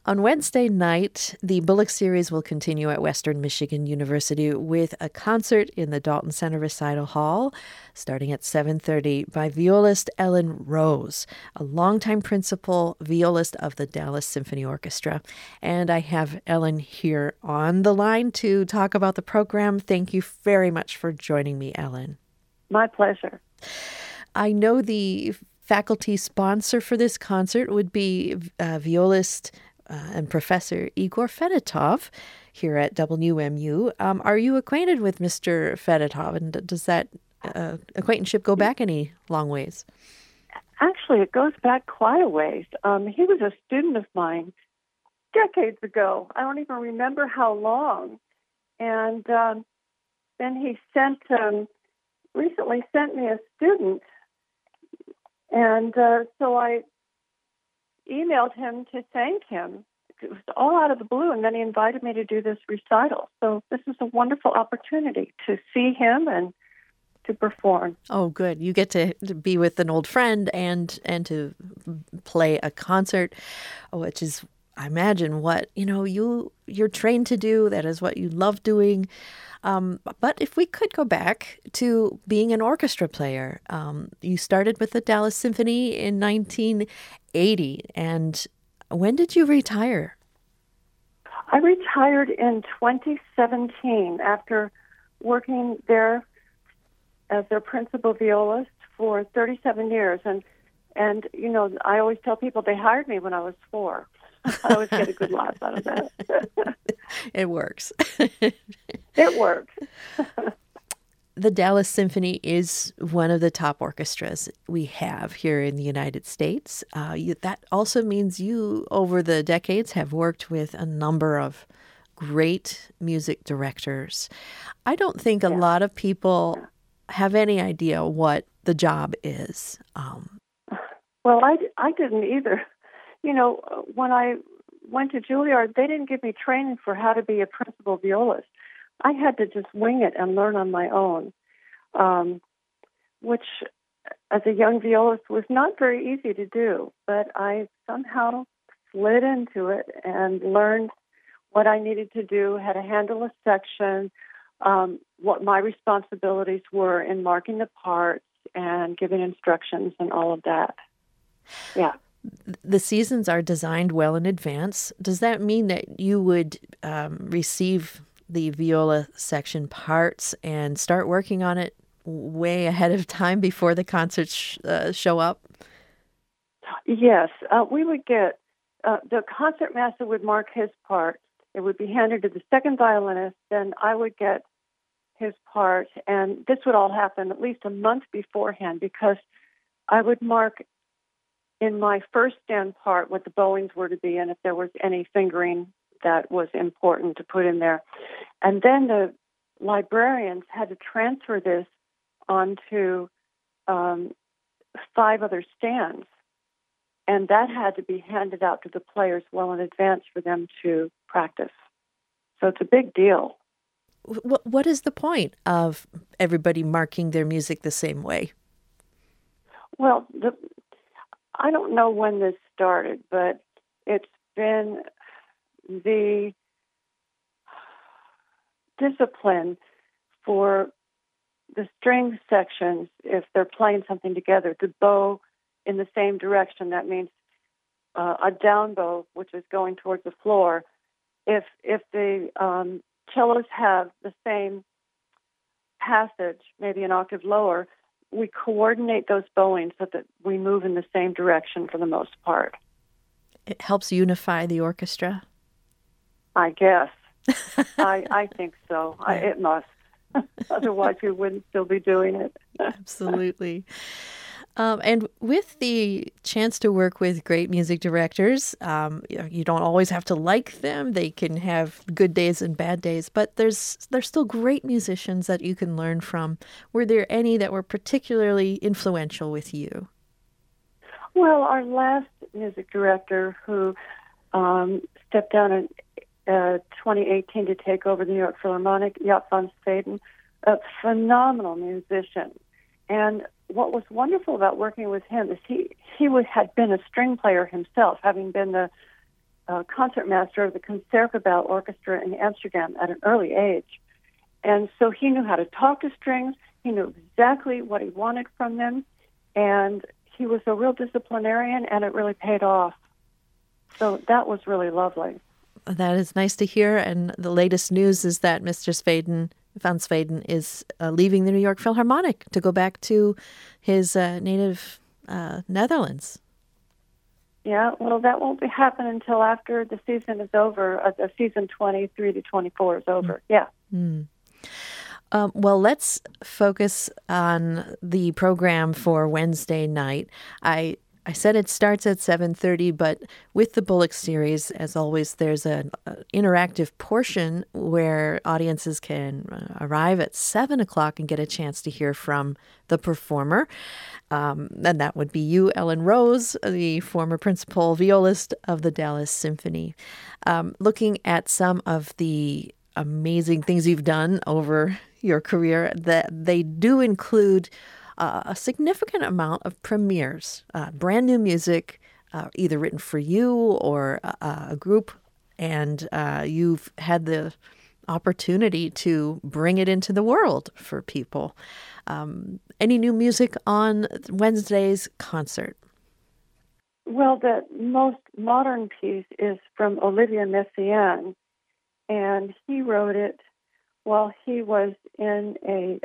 On Wednesday night, the Bullock Series will continue at Western Michigan University with a concert in the Dalton Center Recital Hall, starting at 7:30 by violist Ellen Rose, a longtime principal violist of the Dallas Symphony Orchestra. And I have Ellen here on the line to talk about the program. Thank you very much for joining me, Ellen. My pleasure. I know the faculty sponsor for this concert would be violist and Professor Igor Fedotov here at WMU. Are you acquainted with Mr. Fedotov, and does that acquaintanceship go back any long ways? Actually, it goes back quite a ways. He was a student of mine decades ago. I don't even remember how long. And then he recently sent me a student. And so I emailed him to thank him. It was all out of the blue, and then he invited me to do this recital. So this is a wonderful opportunity to see him and to perform. Oh, good. You get to be with an old friend and to play a concert, which is, I imagine, what you're trained to do. That is what you love doing. But if we could go back to being an orchestra player, you started with the Dallas Symphony in 1980. And when did you retire? I retired in 2017 after working there as their principal violist for 37 years. And I always tell people they hired me when I was 4. I always get a good laugh out of that. It works. It works. The Dallas Symphony is one of the top orchestras we have here in the United States. That also means you, over the decades, have worked with a number of great music directors. I don't think a lot of people have any idea what the job is. Well, I didn't either. When I went to Juilliard, they didn't give me training for how to be a principal violist. I had to just wing it and learn on my own, which as a young violist was not very easy to do. But I somehow slid into it and learned what I needed to do, how to handle a section, what my responsibilities were in marking the parts and giving instructions and all of that. Yeah. The seasons are designed well in advance. Does that mean that you would receive the viola section parts and start working on it way ahead of time before the concerts show up? Yes. We would get, the concertmaster would mark his part. It would be handed to the second violinist. Then I would get his part. And this would all happen at least a month beforehand because I would mark in my first stand part what the bowings were to be and if there was any fingering that was important to put in there. And then the librarians had to transfer this onto 5 other stands. And that had to be handed out to the players well in advance for them to practice. So it's a big deal. What is the point of everybody marking their music the same way? Well, I don't know when this started, but it's been the discipline for the string sections, if they're playing something together, to bow in the same direction. That means a down bow, which is going towards the floor. If the cellos have the same passage, maybe an octave lower, we coordinate those bowings so that we move in the same direction for the most part. It helps unify the orchestra? I guess. I think so. It must. Otherwise, we wouldn't still be doing it. Absolutely. And with the chance to work with great music directors, you don't always have to like them. They can have good days and bad days, but there's still great musicians that you can learn from. Were there any that were particularly influential with you? Well, our last music director who stepped down in 2018 to take over the New York Philharmonic, Jaap van Staden, a phenomenal musician. And what was wonderful about working with him is he had been a string player himself, having been the concertmaster of the Concertgebouw Orchestra in Amsterdam at an early age. And so he knew how to talk to strings. He knew exactly what he wanted from them. And he was a real disciplinarian, and it really paid off. So that was really lovely. That is nice to hear. And the latest news is that Mr. Van Sweden, is leaving the New York Philharmonic to go back to his native Netherlands. Yeah, well, that won't happen until after the season is over. The season 23 to 24 is over. Yeah. Mm. Well, let's focus on the program for Wednesday night. I said it starts at 7:30, but with the Bullock series, as always, there's an interactive portion where audiences can arrive at 7 o'clock and get a chance to hear from the performer. And that would be you, Ellen Rose, the former principal violist of the Dallas Symphony. Looking at some of the amazing things you've done over your career, that they do include a significant amount of premieres, brand new music, either written for you or a group, and you've had the opportunity to bring it into the world for people. Any new music on Wednesday's concert? Well, the most modern piece is from Olivier Messiaen, and he wrote it while he was in a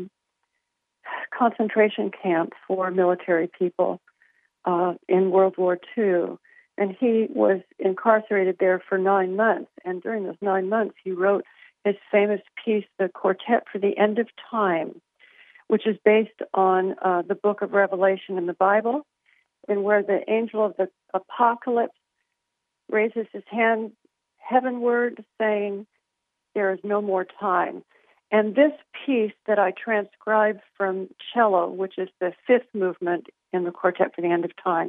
concentration camp for military people in World War II. And he was incarcerated there for 9 months. And during those 9 months, he wrote his famous piece, The Quartet for the End of Time, which is based on the book of Revelation in the Bible, and where the angel of the apocalypse raises his hand heavenward, saying, "There is no more time." And this piece that I transcribed from cello, which is the fifth movement in the Quartet for the End of Time,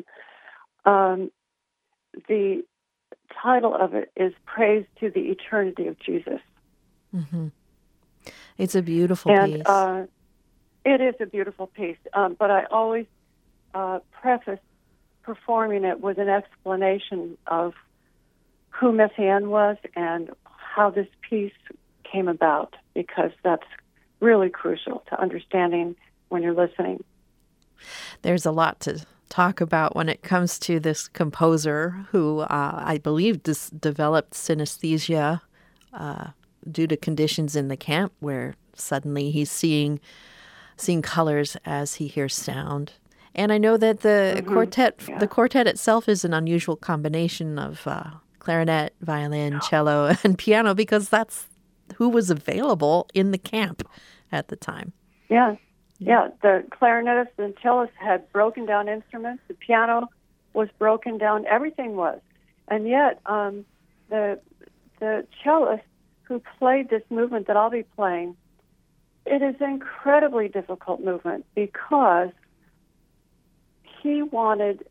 the title of it is Praise to the Eternity of Jesus. Mm-hmm. It's a beautiful piece. It is a beautiful piece, but I always preface performing it with an explanation of who Messiaen was and how this piece came about, because that's really crucial to understanding when you're listening. There's a lot to talk about when it comes to this composer who I believe developed synesthesia due to conditions in the camp where suddenly he's seeing colors as he hears sound. And I know that the quartet itself is an unusual combination of clarinet, violin, cello, and piano, because that's who was available in the camp at the time. Yeah. The clarinetists and cellists had broken down instruments. The piano was broken down. Everything was. And yet the cellist who played this movement that I'll be playing, it is an incredibly difficult movement because he wanted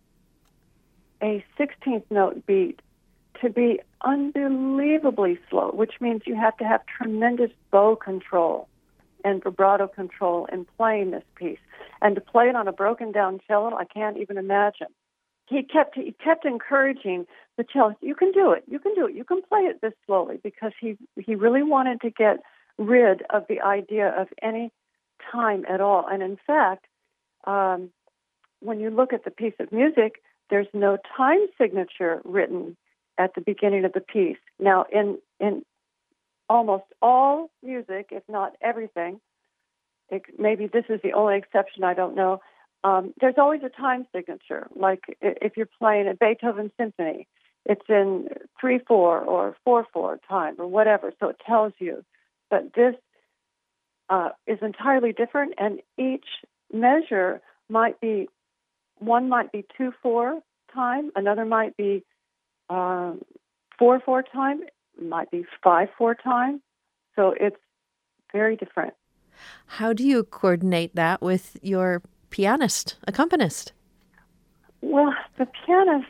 a 16th note beat to be unbelievably slow, which means you have to have tremendous bow control and vibrato control in playing this piece. And to play it on a broken down cello, I can't even imagine. He kept encouraging the cellist, you can do it, you can play it this slowly, because he really wanted to get rid of the idea of any time at all. And in fact, when you look at the piece of music, there's no time signature written at the beginning of the piece. Now, in almost all music, if not everything, maybe this is the only exception, I don't know, there's always a time signature. Like if you're playing a Beethoven symphony, it's in 3/4 or 4/4 time or whatever, so it tells you. But this is entirely different, and each measure might be 2/4 time, another might be 4/4 time, it might be 5/4 time. So it's very different. How do you coordinate that with your accompanist? Well, the pianist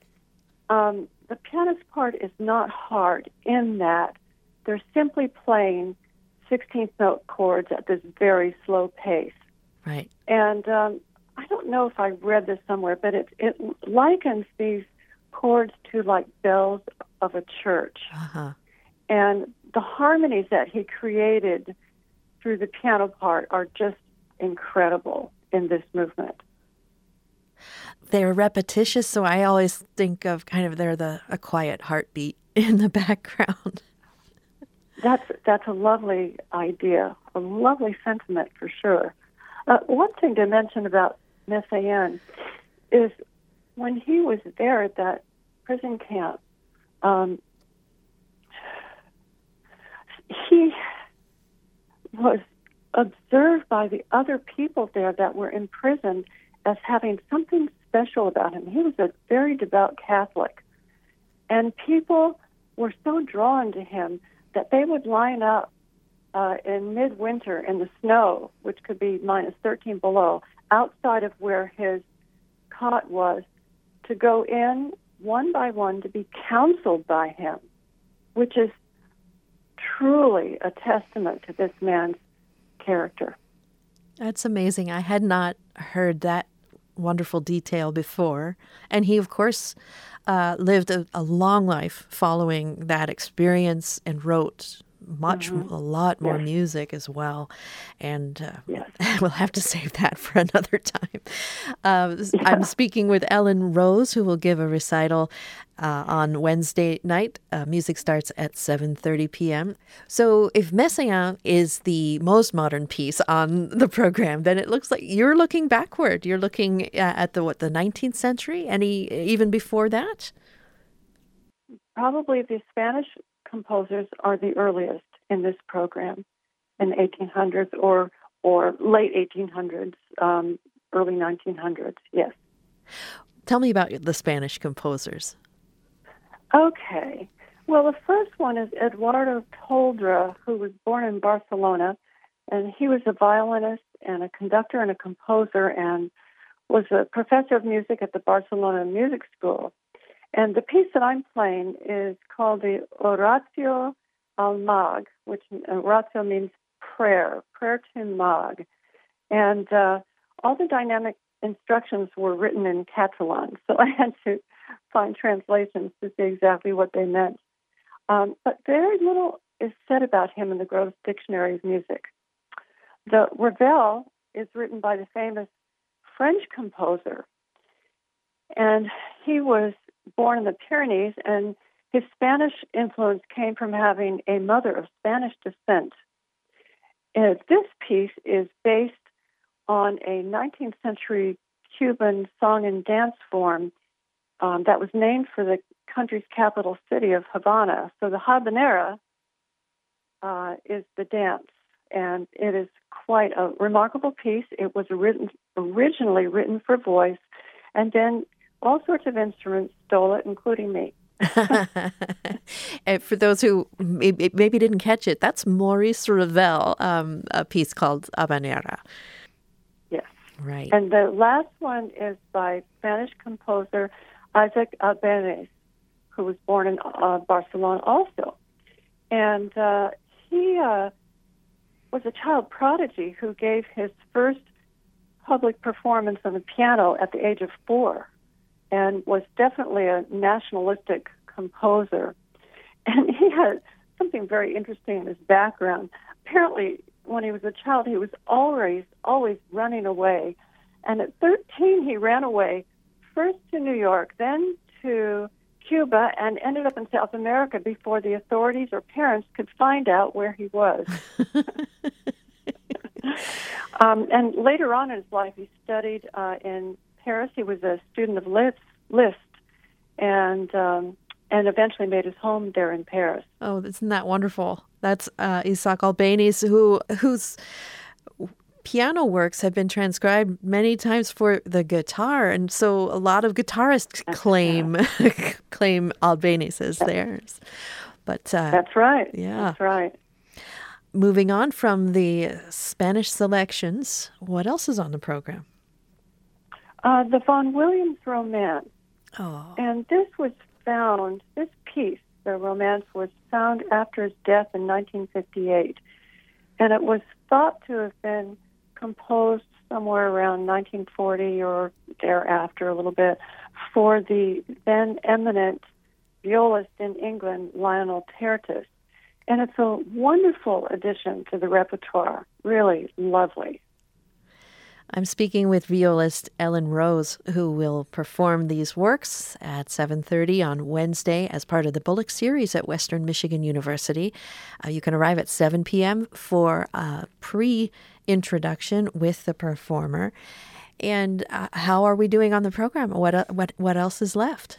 part is not hard in that they're simply playing 16th note chords at this very slow pace. Right. And I don't know if I read this somewhere, but it likens these chords to like bells of a church. Uh-huh. And the harmonies that he created through the piano part are just incredible in this movement. They're repetitious, so I always think of kind of a quiet heartbeat in the background. That's a lovely idea, a lovely sentiment for sure. One thing to mention about Messiaen is when he was there at that prison camp, he was observed by the other people there that were in prison as having something special about him. He was a very devout Catholic, and people were so drawn to him that they would line up in midwinter in the snow, which could be minus 13 below, outside of where his cot was, to go in one by one to be counseled by him, which is truly a testament to this man's character. That's amazing. I had not heard that wonderful detail before. And he, of course, lived a long life following that experience and wrote a lot more music as well. And we'll have to save that for another time. I'm speaking with Ellen Rose, who will give a recital on Wednesday night. Music starts at 7:30 p.m. So if Messiaen is the most modern piece on the program, then it looks like you're looking backward. You're looking at the 19th century, even before that? Probably the Spanish composers are the earliest in this program, in the 1800s or late 1800s, early 1900s, yes. Tell me about the Spanish composers. Okay. Well, the first one is Eduardo Toldra, who was born in Barcelona, and he was a violinist and a conductor and a composer and was a professor of music at the Barcelona Music School. And the piece that I'm playing is called the Oratio al Mag, which Oratio means prayer to Mag. And all the dynamic instructions were written in Catalan, so I had to find translations to see exactly what they meant. But very little is said about him in the Gross Dictionary of Music. The Ravel is written by the famous French composer, and he was born in the Pyrenees, and his Spanish influence came from having a mother of Spanish descent. This piece is based on a 19th century Cuban song and dance form that was named for the country's capital city of Havana. So the habanera is the dance, and it is quite a remarkable piece. It was originally written for voice, and then all sorts of instruments stole it, including me. And for those who maybe didn't catch it, that's Maurice Ravel, a piece called Habanera. Yes. Right. And the last one is by Spanish composer Isaac Albéniz, who was born in Barcelona also. And he was a child prodigy who gave his first public performance on the piano at the age of 4. And was definitely a nationalistic composer. And he had something very interesting in his background. Apparently, when he was a child, he was always running away. And at 13, he ran away first to New York, then to Cuba, and ended up in South America before the authorities or parents could find out where he was. And later on in his life, he studied in Paris. He was a student of Liszt, and eventually made his home there in Paris. Oh, isn't that wonderful? That's Isaac Albéniz, whose piano works have been transcribed many times for the guitar, and so a lot of guitarists claim Albéniz as theirs. But that's right. Yeah, that's right. Moving on from the Spanish selections, what else is on the program? The Vaughan Williams Romance. Oh. And this piece, the romance, was found after his death in 1958. And it was thought to have been composed somewhere around 1940 or thereafter a little bit, for the then eminent violist in England, Lionel Tertis. And it's a wonderful addition to the repertoire, really lovely. I'm speaking with violist Ellen Rose, who will perform these works at 7:30 on Wednesday as part of the Bullock Series at Western Michigan University. You can arrive at 7 p.m. for a pre-introduction with the performer. And how are we doing on the program? What else is left?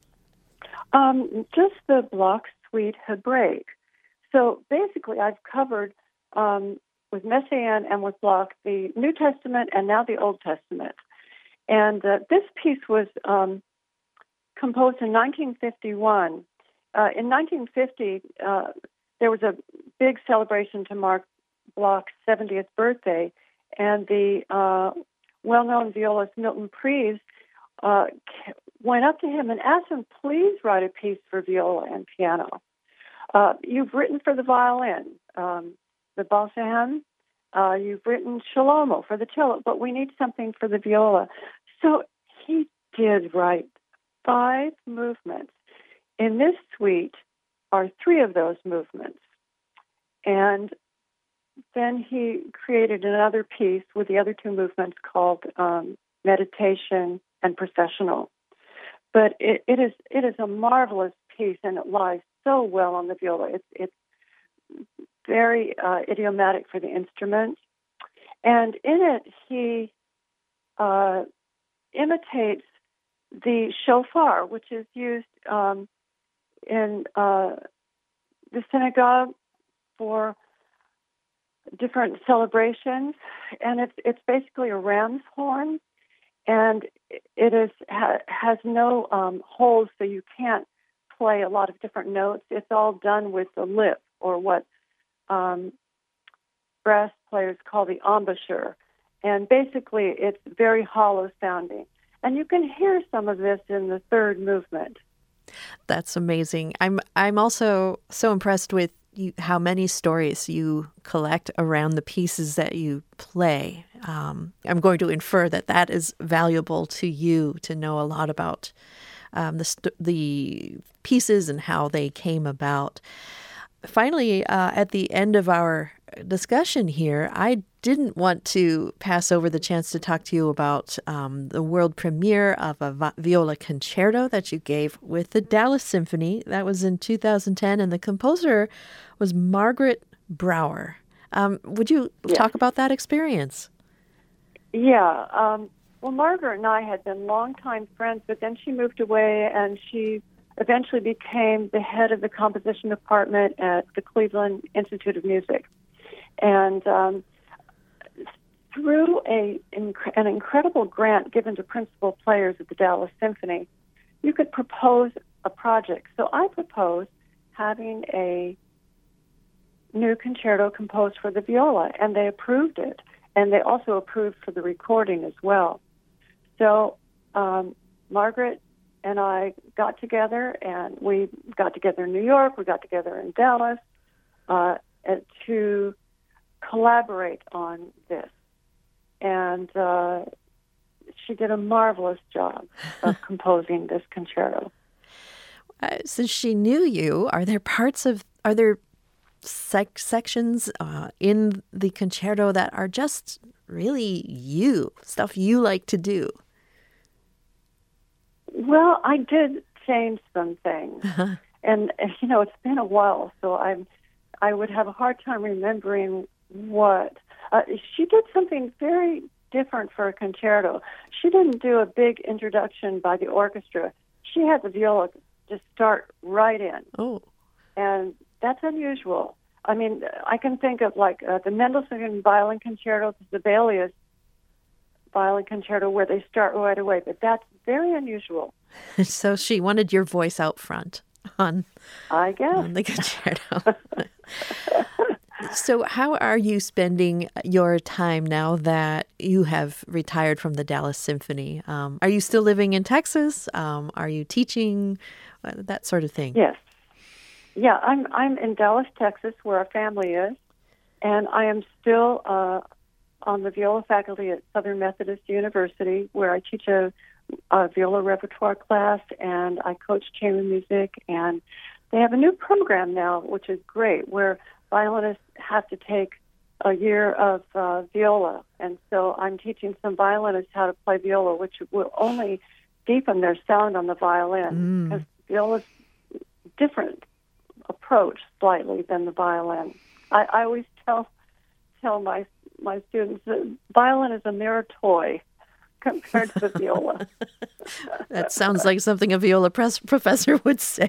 Just the Bloch Suite Hebraic. So basically, I've covered with Messiaen and with Bloch the New Testament and now the Old Testament. And this piece was composed in 1951. In 1950, there was a big celebration to mark Bloch's 70th birthday, and the well-known violist Milton Pries went up to him and asked him, please write a piece for viola and piano. You've written for the violin, the Balsam, you've written Shalomo for the cello, but we need something for the viola. So he did write 5 movements. In this suite are 3 of those movements. And then he created another piece with the other 2 movements called Meditation and Processional. But it is a marvelous piece, and it lies so well on the viola. It's very idiomatic for the instrument. And in it, he imitates the shofar, which is used in the synagogue for different celebrations. And it's basically a ram's horn, and it has no holes, so you can't play a lot of different notes. It's all done with the lip, or what brass players call the embouchure. And basically, it's very hollow sounding. And you can hear some of this in the 3rd movement. That's amazing. I'm also so impressed with how many stories you collect around the pieces that you play. I'm going to infer that is valuable to you, to know a lot about the pieces and how they came about. Finally, at the end of our discussion here, I didn't want to pass over the chance to talk to you about the world premiere of a viola concerto that you gave with the Dallas Symphony. That was in 2010, and the composer was Margaret Brower. Would you talk about that experience? Yeah. Well, Margaret and I had been longtime friends, but then she moved away, and she eventually became the head of the composition department at the Cleveland Institute of Music. And through an incredible grant given to principal players at the Dallas Symphony, you could propose a project. So I proposed having a new concerto composed for the viola, and they approved it. And they also approved for the recording as well. So Margaret and I got together, and we got together in New York, we got together in Dallas to collaborate on this. And she did a marvelous job of composing this concerto. Since she knew you, are there sections in the concerto that are just really you, stuff you like to do? Well, I did change some things. And, it's been a while, so I would have a hard time remembering what. She did something very different for a concerto. She didn't do a big introduction by the orchestra. She had the viola just start right in. Oh. And that's unusual. I mean, I can think of the Mendelssohn Violin Concerto, the Sibelius Violin Concerto, where they start right away, but that's very unusual. So she wanted your voice out front on the concerto. So how are you spending your time now that you have retired from the Dallas Symphony? Are you still living in Texas? Are you teaching? That sort of thing. Yes. Yeah, I'm in Dallas, Texas, where our family is, and I am still on the viola faculty at Southern Methodist University, where I teach a viola repertoire class, and I coach chamber music. And they have a new program now, which is great, where violinists have to take a year of viola. And so I'm teaching some violinists how to play viola, which will only deepen their sound on the violin, because viola's different approach slightly than the violin. I always tell my students that violin is a mere toy compared to the viola. That sounds like something a viola professor would say.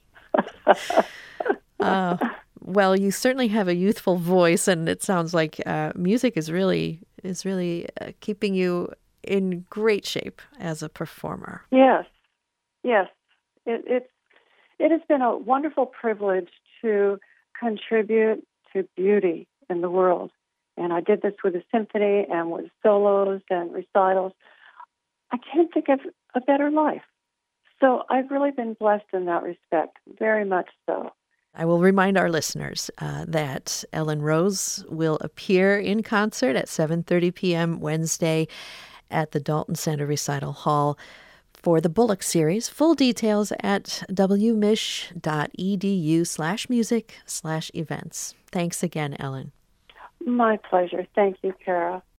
Well, you certainly have a youthful voice, and it sounds like music is really keeping you in great shape as a performer. Yes. It has been a wonderful privilege to contribute to beauty in the world. And I did this with a symphony and with solos and recitals. I can't think of a better life. So I've really been blessed in that respect, very much so. I will remind our listeners that Ellen Rose will appear in concert at 7:30 p.m. Wednesday at the Dalton Center Recital Hall for the Bullock Series. Full details at wmich.edu/music/events. Thanks again, Ellen. My pleasure. Thank you, Kara.